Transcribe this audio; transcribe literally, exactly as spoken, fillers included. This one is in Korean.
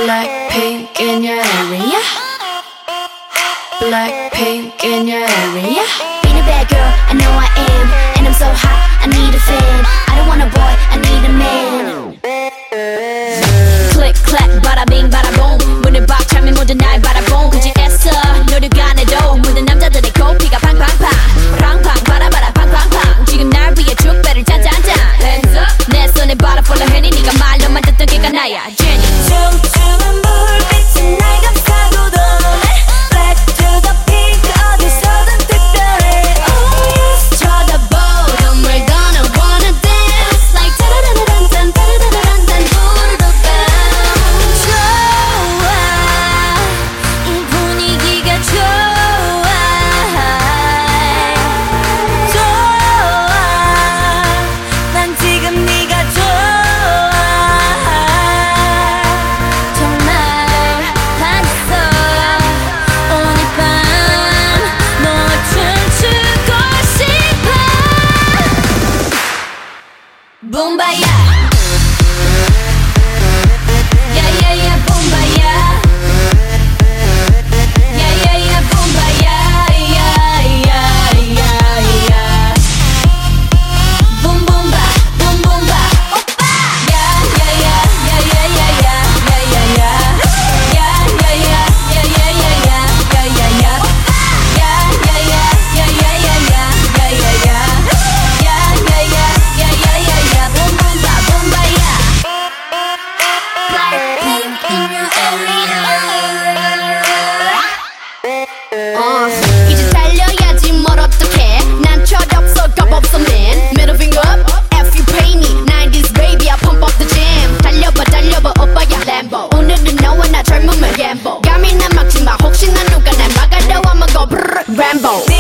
Blackpink in your area. Blackpink in your area. Being a bad girl, I know I am. And I'm so hot, I need a fan. I don't want a boy, I need a man. Click, clack, bada bing, bada boom. 문을 박 차면 모두 날 바라본 굳이 애써 노력 안 해도 모든 남자들의 코피가 팡팡팡 팡팡 바라바라 팡팡팡 지금 날 위해 축배를 짠짠짠 Hands up 내 손에 바라 follow 해니 네가 말로만 듣던 걔가 나야 Jenny 춤추는 불빛은 날 감싸고 도네 Black to the pink 어디서든 특별해 Oh yes 쳐다보 We're gonna wanna dance Like 따라라란딴 따라라란딴 불도 bounce 좋아 이 분위기가 좋아 좋아 난 지금 네가 좋아 정말 반했어 오늘 밤 너와 춤추고 싶어 붐바야 야야야 붐바야 야야야 붐바야 야야야야 붐붐바 붐붐바 오빠 야야야 야야야야 야야야 야야야 야야야야 야야야 오빠 야야야 야야야야 야야야 야야야 야야야야 붐붐바 붐바야 Blackpink in your area. 어, 이제 달려야지 뭘 어떡해 난 철없어 겁없어 man Middle finger up F you pay me nineties baby I pump up the jam 달려봐 달려봐 오빠야 Lambo 오늘은 너와 나 젊으면 갬보 감히 난 막지마 혹시나 누가 날 막아도 I'ma go brrr Rambo